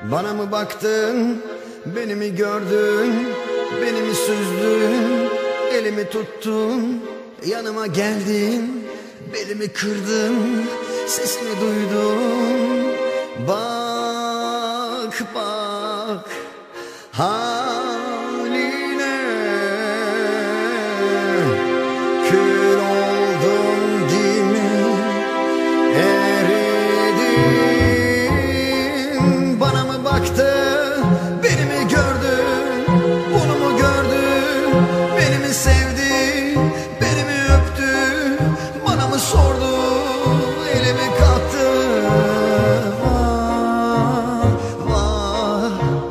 Bana mı baktın, beni mi gördün, beni mi süzdün, elimi tuttun, yanıma geldin, belimi kırdın, sesimi duydun. Bak bak haline, kül oldum değil mi, eridim. Bana mı baktı, beni mi gördü, bunu mu gördü, beni mi sevdi, beni mi öptü, bana mı sordu, elimi kaptı. Vah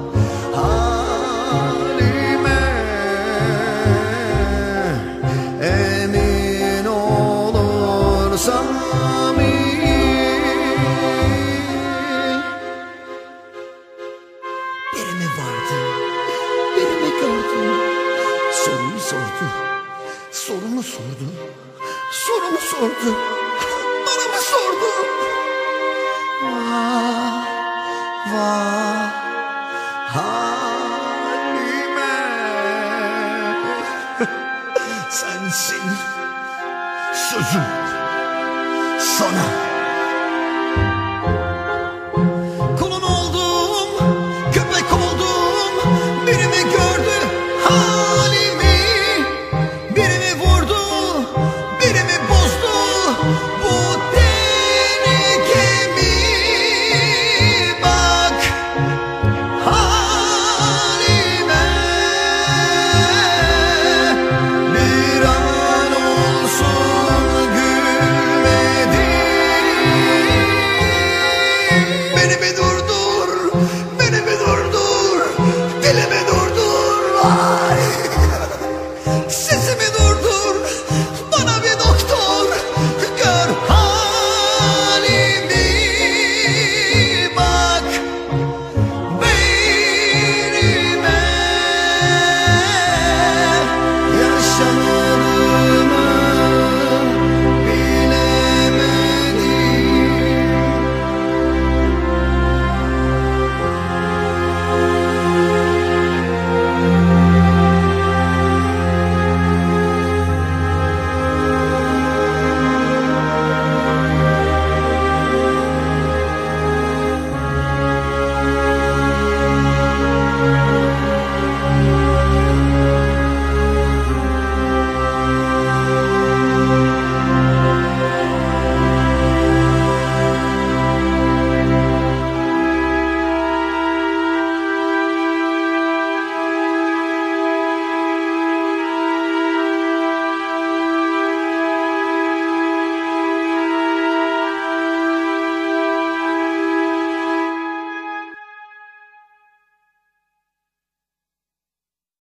halime, emin olursam biri mi vardı, biri mi gördü, soruyu sordu, sorumu sordu, sorumu sordu, bana mı sordu? Vah vah halime. Sensin sözüm sana.